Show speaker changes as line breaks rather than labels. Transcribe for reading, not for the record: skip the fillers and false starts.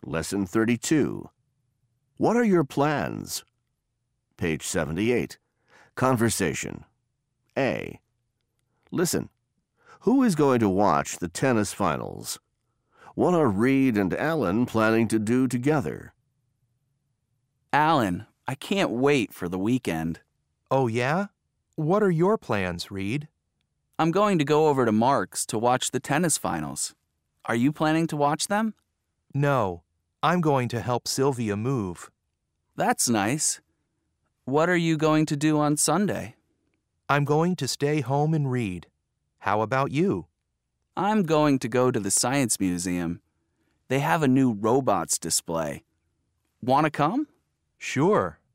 Lesson 32. What are your plans? Page 78. Conversation. A. Listen. Who is going to watch the tennis finals? What are Reed and Alan planning to do together?
Alan, I can't wait for the weekend.
Oh, yeah? What are your plans, Reed?
I'm going to go over to Mark's to watch the tennis finals. Are you planning to watch them?
No, I'm going to help Sylvia move.
That's nice. What are you going to do on Sunday?
I'm going to stay home and read. How about you?
I'm going to go to the Science Museum. They have a new robots display. Want to come?
Sure.